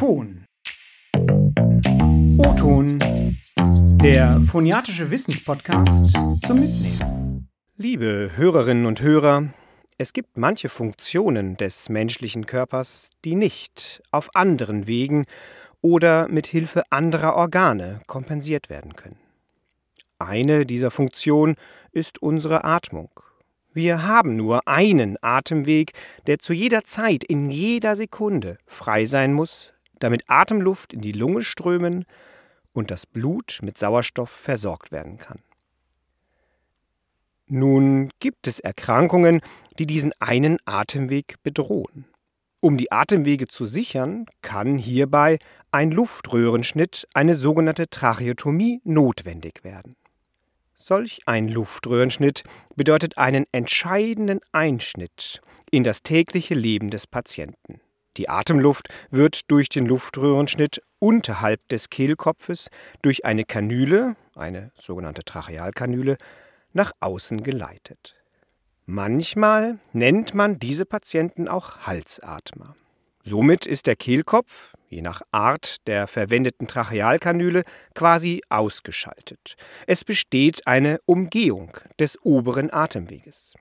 Phon. O-Ton, der phoniatische Wissenspodcast zum Mitnehmen. Liebe Hörerinnen und Hörer, es gibt manche Funktionen des menschlichen Körpers, die nicht auf anderen Wegen oder mit Hilfe anderer Organe kompensiert werden können. Eine dieser Funktionen ist unsere Atmung. Wir haben nur einen Atemweg, der zu jeder Zeit, in jeder Sekunde frei sein muss, damit Atemluft in die Lunge strömen und das Blut mit Sauerstoff versorgt werden kann. Nun gibt es Erkrankungen, die diesen einen Atemweg bedrohen. Um die Atemwege zu sichern, kann hierbei ein Luftröhrenschnitt, eine sogenannte Tracheotomie, notwendig werden. Solch ein Luftröhrenschnitt bedeutet einen entscheidenden Einschnitt in das tägliche Leben des Patienten. Die Atemluft wird durch den Luftröhrenschnitt unterhalb des Kehlkopfes durch eine Kanüle, eine sogenannte Trachealkanüle, nach außen geleitet. Manchmal nennt man diese Patienten auch Halsatmer. Somit ist der Kehlkopf, je nach Art der verwendeten Trachealkanüle, quasi ausgeschaltet. Es besteht eine Umgehung des oberen Atemweges.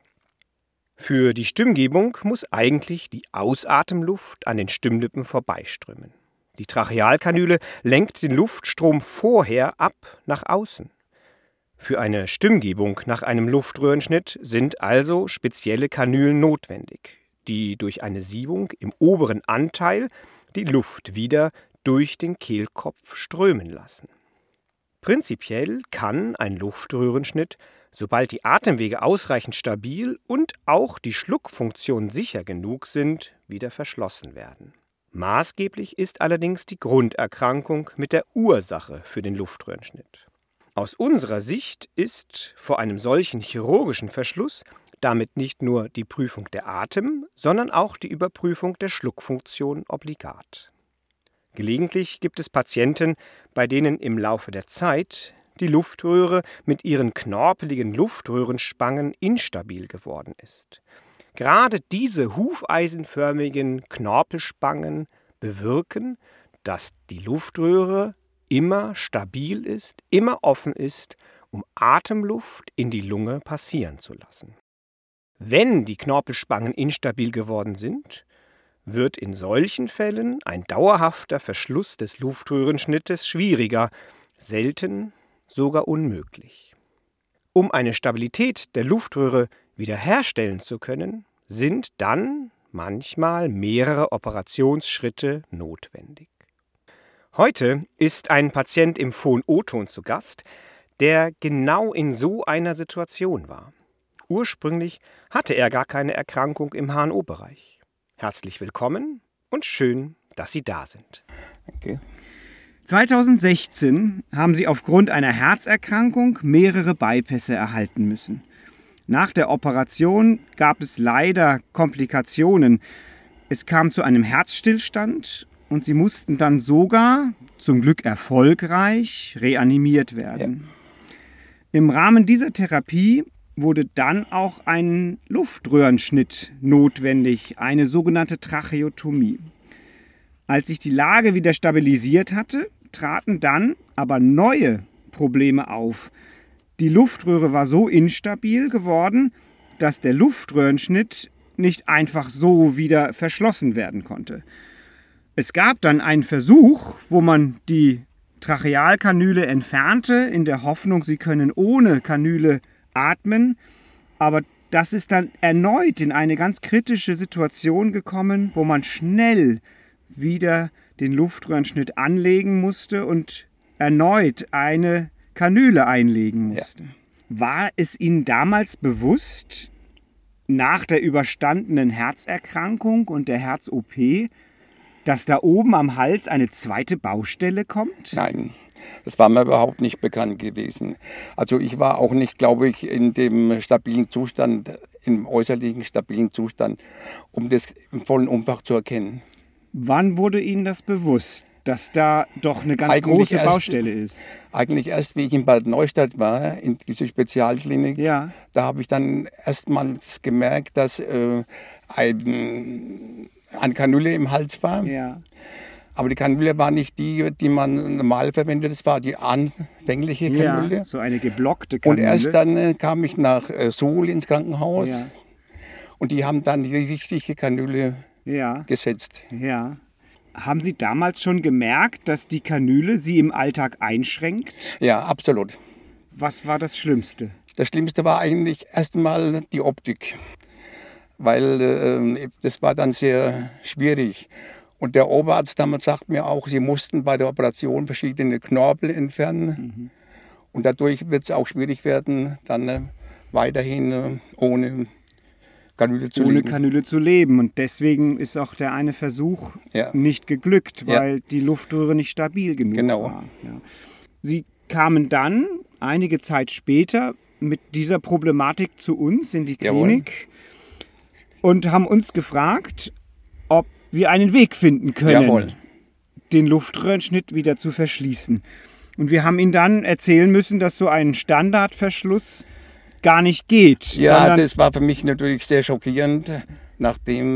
Für die Stimmgebung muss eigentlich die Ausatemluft an den Stimmlippen vorbeiströmen. Die Trachealkanüle lenkt den Luftstrom vorher ab nach außen. Für eine Stimmgebung nach einem Luftröhrenschnitt sind also spezielle Kanülen notwendig, die durch eine Siebung im oberen Anteil die Luft wieder durch den Kehlkopf strömen lassen. Prinzipiell kann ein Luftröhrenschnitt, sobald die Atemwege ausreichend stabil und auch die Schluckfunktion sicher genug sind, wieder verschlossen werden. Maßgeblich ist allerdings die Grunderkrankung mit der Ursache für den Luftröhrenschnitt. Aus unserer Sicht ist vor einem solchen chirurgischen Verschluss damit nicht nur die Prüfung der sondern auch die Überprüfung der Schluckfunktion obligat. Gelegentlich gibt es Patienten, bei denen im Laufe der Zeit die Luftröhre mit ihren knorpeligen Luftröhrenspangen instabil geworden ist. Gerade diese hufeisenförmigen Knorpelspangen bewirken, dass die Luftröhre immer stabil ist, immer offen ist, um Atemluft in die Lunge passieren zu lassen. Wenn die Knorpelspangen instabil geworden sind, wird in solchen Fällen ein dauerhafter Verschluss des Luftröhrenschnittes schwieriger, selten sogar unmöglich. Um eine Stabilität der Luftröhre wiederherstellen zu können, sind dann manchmal mehrere Operationsschritte notwendig. Heute ist ein Patient im Phon-O-Ton zu Gast, der genau in so einer Situation war. Ursprünglich hatte er gar keine Erkrankung im HNO-Bereich. Herzlich willkommen und schön, dass Sie da sind. Danke. 2016 haben Sie aufgrund einer Herzerkrankung mehrere Bypässe erhalten müssen. Nach der Operation gab es leider Komplikationen. Es kam zu einem Herzstillstand und Sie mussten dann sogar, zum Glück erfolgreich, reanimiert werden. Ja. Im Rahmen dieser Therapie wurde dann auch ein Luftröhrenschnitt notwendig, eine sogenannte Tracheotomie. Als sich die Lage wieder stabilisiert hatte, traten dann aber neue Probleme auf. Die Luftröhre war so instabil geworden, dass der Luftröhrenschnitt nicht einfach so wieder verschlossen werden konnte. Es gab dann einen Versuch, wo man die Trachealkanüle entfernte, in der Hoffnung, sie können ohne Kanüle atmen, aber das ist dann erneut in eine ganz kritische Situation gekommen, wo man schnell wieder den Luftröhrenschnitt anlegen musste und erneut eine Kanüle einlegen musste. Ja. War es Ihnen damals bewusst, nach der überstandenen Herzerkrankung und der Herz-OP, dass da oben am Hals eine zweite Baustelle kommt? Nein. Das war mir überhaupt nicht bekannt gewesen. Also ich war auch nicht, glaube ich, in dem stabilen Zustand, im äußerlichen stabilen Zustand, um das im vollen Umfang zu erkennen. Wann wurde Ihnen das bewusst, dass da doch eine ganz große Baustelle ist? Eigentlich erst, wie ich in Bad Neustadt war, in dieser Spezialklinik. Ja. Da habe ich dann erstmals gemerkt, dass eine Kanüle im Hals war. Ja. Aber die Kanüle war nicht die man normal verwendet, das war die anfängliche Kanüle. Ja, so eine geblockte Und Kanüle. erst dann kam ich nach Suhl ins Krankenhaus Ja, und die haben dann die richtige Kanüle ja, gesetzt. ja. Haben Sie damals schon gemerkt, dass die Kanüle Sie im Alltag einschränkt? Ja, absolut. Was war das Schlimmste? Das Schlimmste war eigentlich erstmal die Optik, weil das war dann sehr schwierig. Und der Oberarzt damals sagt mir auch, sie mussten bei der Operation verschiedene Knorpel entfernen. Und dadurch wird es auch schwierig werden, dann weiterhin ohne Kanüle zu Ohne leben. Kanüle zu leben. Und deswegen ist auch der eine Versuch Ja. nicht geglückt, Ja. weil die Luftröhre nicht stabil genug Genau. war. Ja. Sie kamen dann einige Zeit später mit dieser Problematik zu uns in die Jawohl. Klinik und haben uns gefragt, ob wir einen Weg finden können, Jawohl. den Luftröhrenschnitt wieder zu verschließen. Und wir haben Ihnen dann erzählen müssen, dass so ein Standardverschluss gar nicht geht. Ja, sondern das war für mich natürlich sehr schockierend, nachdem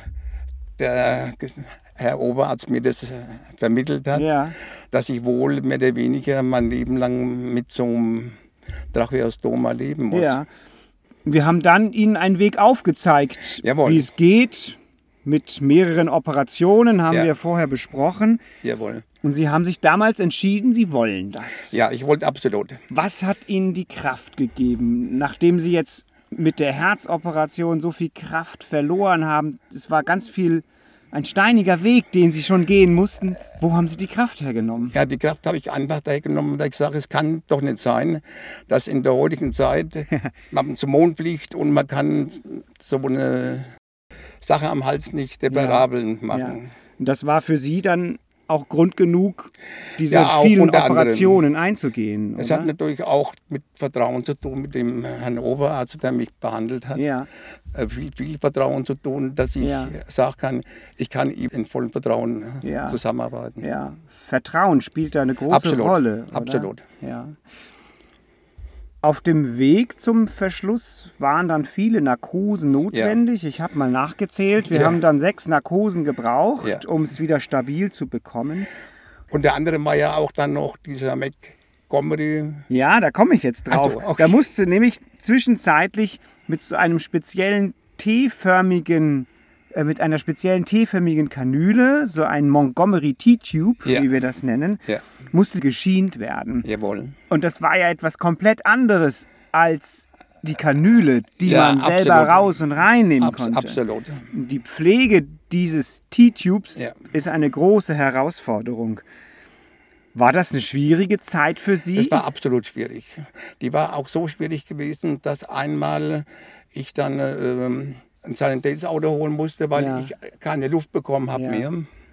der Herr Oberarzt mir das vermittelt hat, ja, dass ich wohl mehr oder weniger mein Leben lang mit so einem Tracheostoma leben muss. ja. Wir haben dann Ihnen einen Weg aufgezeigt, Jawohl. wie es geht. Mit mehreren Operationen haben Ja. wir vorher besprochen. Jawohl. Und Sie haben sich damals entschieden, Sie wollen das. Ja, ich wollte absolut. Was hat Ihnen die Kraft gegeben, nachdem Sie jetzt mit der Herzoperation so viel Kraft verloren haben? Es war ganz viel ein steiniger Weg, den Sie schon gehen mussten. Wo haben Sie die Kraft hergenommen? Ja, die Kraft habe ich einfach da genommen, weil ich sage, es kann doch nicht sein, dass in der heutigen Zeit man zum Mond fliegt und man kann so eine Sache am Hals nicht reparabel machen. Ja. Und das war für Sie dann auch Grund genug, diese Ja, auch vielen unter anderem. Operationen einzugehen, Es oder? hat natürlich auch mit Vertrauen zu tun, mit dem Herrn Oberarzt, der mich behandelt hat. Ja, Viel Vertrauen zu tun, dass ich Ja. sagen kann, ich kann ihm in vollem Vertrauen Ja. zusammenarbeiten. ja. Vertrauen spielt da eine große Absolut, Rolle. Oder? absolut. Ja. Auf dem Weg zum Verschluss waren dann viele Narkosen notwendig. Ich habe mal nachgezählt. Wir Ja. haben dann 6 Narkosen gebraucht, Ja. um es wieder stabil zu bekommen. Unter anderem war ja auch dann noch dieser Montgomery. Ja, da komme ich jetzt drauf. Ach so, okay. Da musste nämlich zwischenzeitlich mit so einem speziellen mit einer speziellen T-förmigen Kanüle, so ein Montgomery T-Tube, Ja. wie wir das nennen, Ja, musste geschient werden. jawohl. Und das war ja etwas komplett anderes als die Kanüle, die Ja, man selber absolut. raus und reinnehmen konnte. Absolut. Die Pflege dieses T-Tubes Ja. ist eine große Herausforderung. War das eine schwierige Zeit für Sie? Das war absolut schwierig. Die war auch so schwierig gewesen, dass einmal ich dann ein Sanitätsauto holen musste, weil Ja. ich keine Luft bekommen habe Ja. mehr.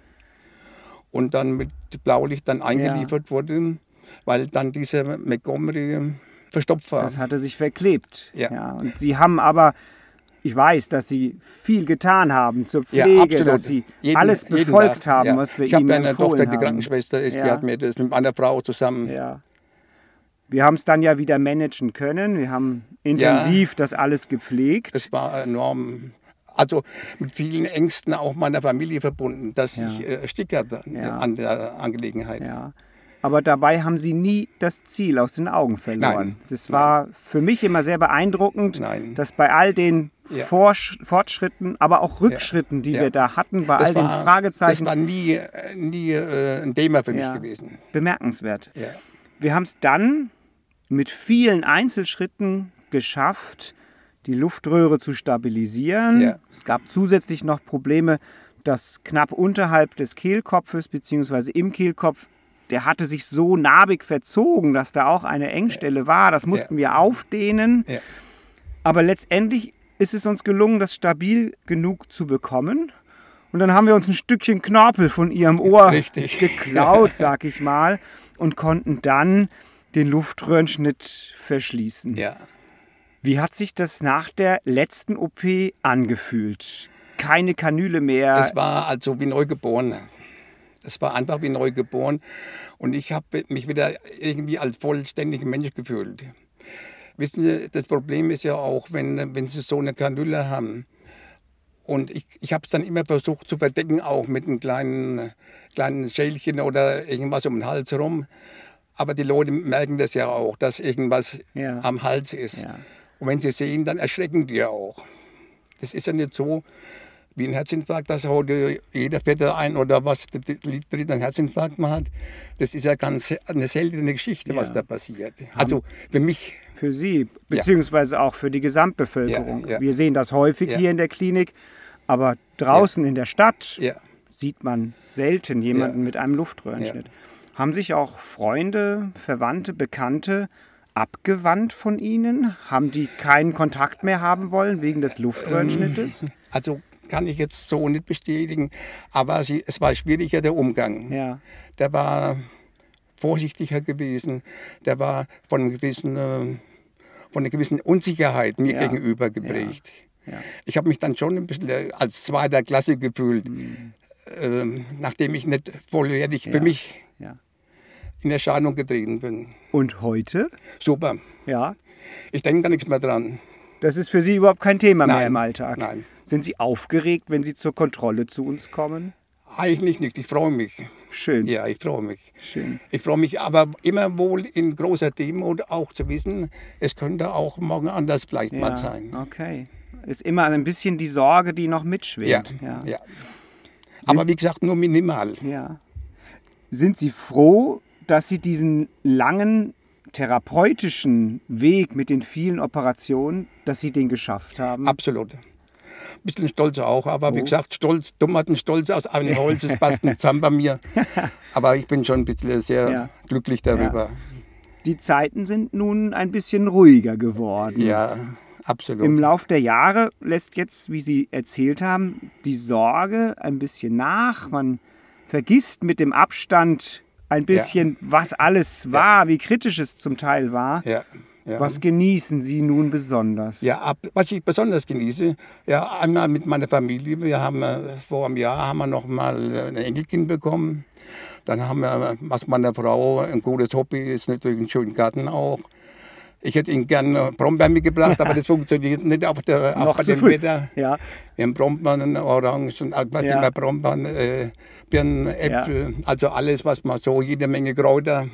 Und dann mit Blaulicht dann eingeliefert wurde, weil dann dieser Montgomery verstopft war. Das hatte sich verklebt. Ja. Und Sie haben aber, ich weiß, dass Sie viel getan haben zur Ja, Pflege, absolut. dass Sie Jeden- alles jeden befolgt Tag, haben, ja. was wir Ich habe Ihnen eine empfohlen Tochter, die haben. Krankenschwester ist, die Ja. hat mir das mit meiner Frau zusammen. Ja. Wir haben es dann ja wieder managen können. Wir haben intensiv das alles gepflegt. Es war enorm, also mit vielen Ängsten auch meiner Familie verbunden, dass Ja. ich erstickerte Ja. an der Angelegenheit. Ja. Aber dabei haben Sie nie das Ziel aus den Augen verloren. Nein. Das war für mich immer sehr beeindruckend, Nein. dass bei all den Ja. Fortschritten, aber auch Rückschritten, die Ja. wir da hatten, bei Das all den war- Fragezeichen, Das war nie ein Thema für Ja. mich gewesen. bemerkenswert. Ja. Wir haben es dann mit vielen Einzelschritten geschafft, die Luftröhre zu stabilisieren. Ja. Es gab zusätzlich noch Probleme, dass knapp unterhalb des Kehlkopfes bzw. im Kehlkopf, der hatte sich so narbig verzogen, dass da auch eine Engstelle war. Das mussten wir aufdehnen. Ja. Aber letztendlich ist es uns gelungen, das stabil genug zu bekommen. Und dann haben wir uns ein Stückchen Knorpel von ihrem Ohr Richtig. geklaut, sag ich mal, und konnten dann den Luftröhrenschnitt verschließen. Ja. Wie hat sich das nach der letzten OP angefühlt? Keine Kanüle mehr. Es war also wie neugeboren. Es war einfach wie neugeboren. Und ich habe mich wieder irgendwie als vollständiger Mensch gefühlt. Wissen Sie, das Problem ist ja auch, wenn Sie so eine Kanüle haben Und ich habe es dann immer versucht zu verdecken, auch mit einem kleinen Schälchen oder irgendwas um den Hals herum. Aber die Leute merken das ja auch, dass irgendwas am Hals ist. Ja. Und wenn sie sehen, dann erschrecken die ja auch. Das ist ja nicht so wie ein Herzinfarkt, dass heute jeder Vierte ein oder was dritte einen Herzinfarkt hat. Das ist ja ganz eine seltene Geschichte, was da passiert. Also für mich. Für Sie, beziehungsweise auch für die Gesamtbevölkerung. Wir sehen das häufig hier in der Klinik, aber draußen in der Stadt sieht man selten jemanden mit einem Luftröhrenschnitt. Haben sich auch Freunde, Verwandte, Bekannte abgewandt von Ihnen? Haben die keinen Kontakt mehr haben wollen wegen des Luftröhrenschnittes? Also kann ich jetzt so nicht bestätigen, aber es war schwieriger der Umgang. Ja. Der war vorsichtiger gewesen, der war von einer gewissen Unsicherheit mir gegenüber geprägt. Ja. Ja. Ich habe mich dann schon ein bisschen als zweiter Klasse gefühlt, nachdem ich nicht vollwertig für mich in Erscheinung getreten bin. Und heute? Super. Ja. Ich denke gar nichts mehr dran. Das ist für Sie überhaupt kein Thema mehr im Alltag? Nein. Sind Sie aufgeregt, wenn Sie zur Kontrolle zu uns kommen? Eigentlich nicht. Ich freue mich. Schön. Ja, ich freue mich. Schön. Ich freue mich aber immer wohl in großer Demut auch zu wissen, es könnte auch morgen anders vielleicht mal sein. Okay. Ist immer ein bisschen die Sorge, die noch mitschwingt. Ja. Aber wie gesagt, nur minimal. Ja. Sind Sie froh, dass Sie diesen langen therapeutischen Weg mit den vielen Operationen, dass Sie den geschafft haben? Absolut. Ein bisschen stolz auch, aber wie gesagt, Stolz aus einem Holz, das passt nicht zusammen bei mir. Aber ich bin schon ein bisschen sehr glücklich darüber. Ja. Die Zeiten sind nun ein bisschen ruhiger geworden. Ja, absolut. Im Lauf der Jahre lässt jetzt, wie Sie erzählt haben, die Sorge ein bisschen nach. Man vergisst mit dem Abstand ein bisschen, was alles war, wie kritisch es zum Teil war. Ja. Was genießen Sie nun besonders? Ja, was ich besonders genieße, einmal mit meiner Familie. Wir haben vor einem Jahr noch mal ein Enkelkind bekommen. Dann haben wir, was meiner Frau ein gutes Hobby ist, natürlich einen schönen Garten auch. Ich hätte Ihnen gerne Brombeeren mitgebracht, aber das funktioniert nicht auch bei dem Wetter. Ja. Wir haben Brombeeren, Orangen, Brombeeren, Birnen, Äpfel, also alles, was man so, jede Menge Kräuter.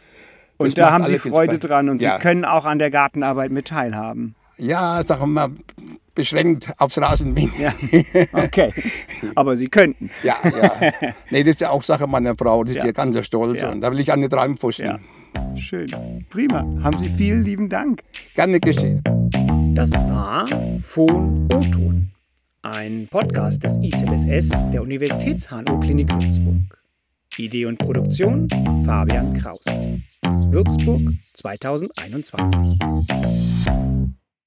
Und da haben Sie Freude dran und Sie können auch an der Gartenarbeit mit teilhaben. Ja, sagen wir mal, beschränkt aufs Rasenmähen. Ja. Okay, aber Sie könnten. Ja. Nee, das ist ja auch Sache meiner Frau, die ist ja ganz stolz und da will ich auch nicht reinpfuschen. Ja. Schön, prima. Haben Sie vielen lieben Dank. Gerne geschehen. Das war Phon O-Ton, ein Podcast des IZSS der Universitäts-HNO-Klinik Würzburg. Idee und Produktion Fabian Kraus. Würzburg 2021.